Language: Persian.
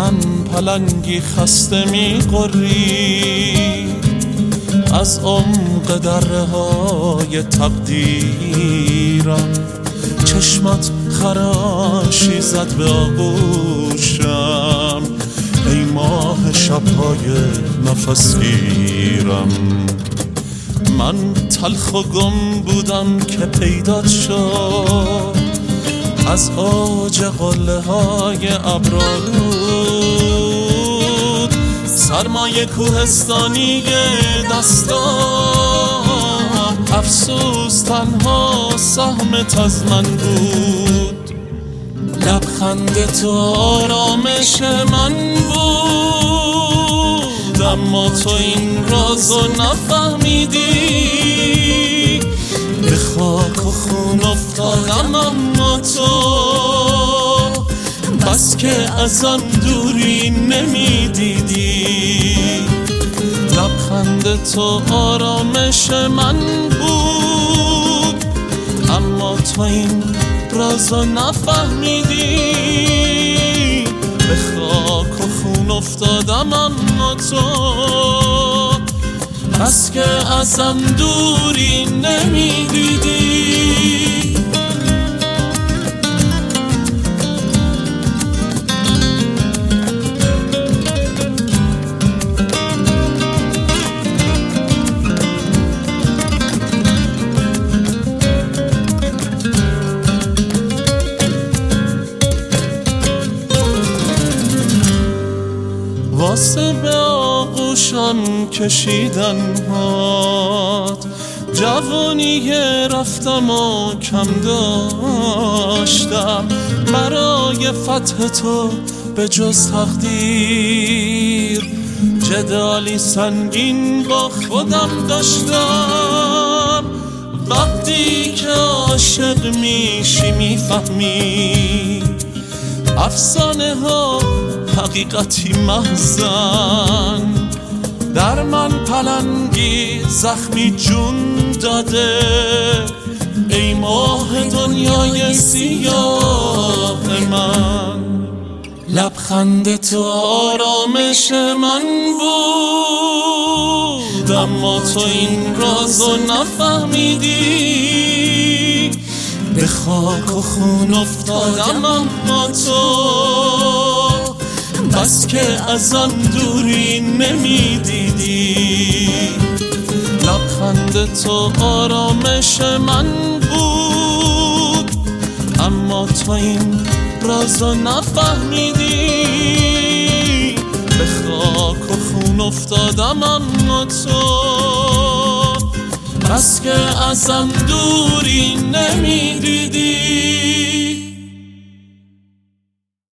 من پلنگی خسته می‌غری از عمق دره های تقدیرم. چشمت خراشی زد به آغوشم ای ماه شب‌های نفس گیرم. من تلخ و گم بودم که پیدات شد از اوج قله های ابرالود. سرمایه کوهستانی دستام افسوس تنها سهمت از من بود. لبخند تو آرامش من بود اما تو این رازو نفهمیدی. به خاک و خون افتادم اما تو بس که ازم دوری نمیدیدی. لبخند تو آرامش من بود اما تو این رازو نفهمیدی. به خاک و خون افتادم اما تو بس که ازم دوری نمیدیدی. واسه به آغوشم کشیدن هات جوانی رفتم و کم داشتم. برای فتح تو به جز تقدیر جدالی سنگین با خودم داشتم. وقتی که عاشق میشی میفهمی افسانه ها حقیقتی محزن. در من پلنگی زخمی جون داده ای ماه دنیای سیاه من. لبخند تو آرامش من بود اما تو این رازو نفهمیدی. به خاک و خون افتادم اما تو بس که ازم دوری نمیدیدی. لبخند تو آرامش من بود اما تو این رازو نفهمیدی. به خاک و خون افتادم اما تو بس که ازم دوری نمیدیدی.